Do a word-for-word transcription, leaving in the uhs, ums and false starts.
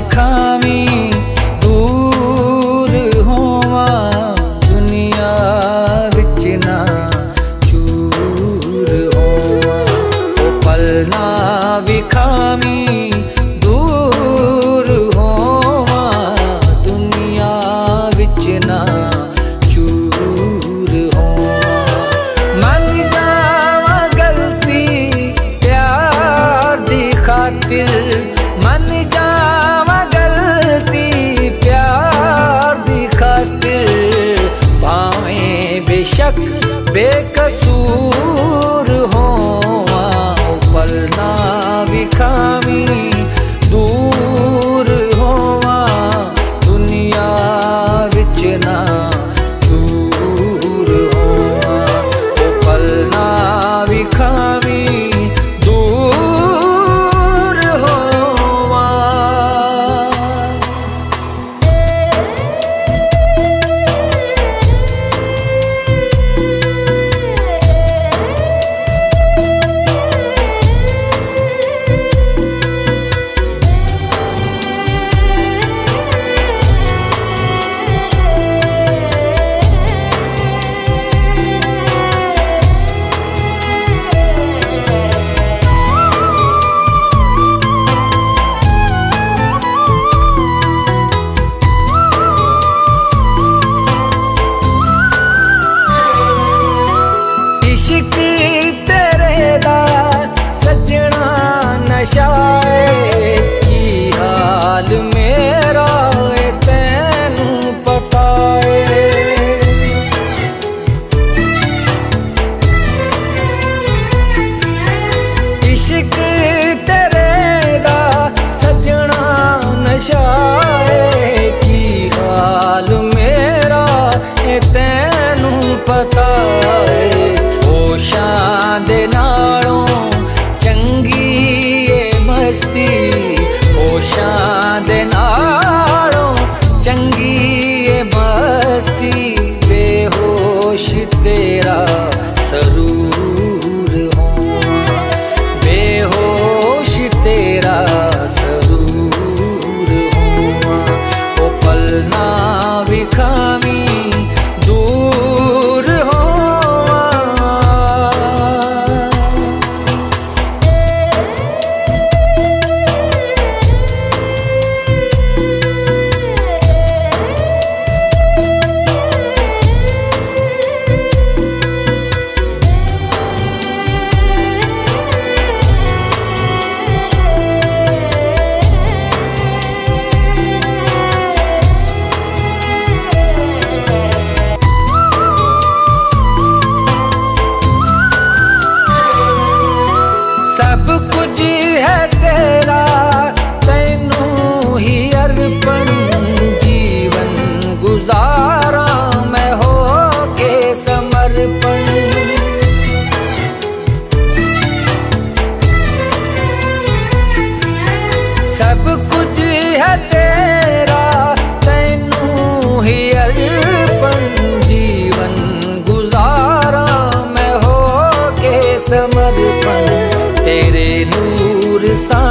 विखावी दूर होवा दुनिया विच ना चूर होवा। ओ पल ना विखावी दूर होवा दुनिया विच ना चूर होवा। मन जावा गलती प्यार दी खातिर, मन जावा गलती प्यार दी खातिर, भावें बेशक बेकसूर होवा। पल ना विखावी दूर होवा दुनिया विच ना चूर होवा। पल ना विखावी दूर होवा। इश्क तेरे दा सजना नशा है, की हाल मेरा है तैनू पता है। इश्क तेरे दा सजना नशा है, की हाल मेरा है तैनू पता है। होशां दे नालों चंगी ए मस्ती, होशां दे नालों चंगी ए मस्ती, बेहोश तेरा सरूर होवा, बेहोश तेरा सरूर होवा। ओ पल ना विखावी दूर होवा। सब कुछ है तेरा तैनू ही अर्पण, जीवन गुजारा मैं हो के समर्पण। सब कुछ है तेरा तैनू ही अर्पण, जीवन गुजारा मैं हो के समर्पण। तेरे नूर सा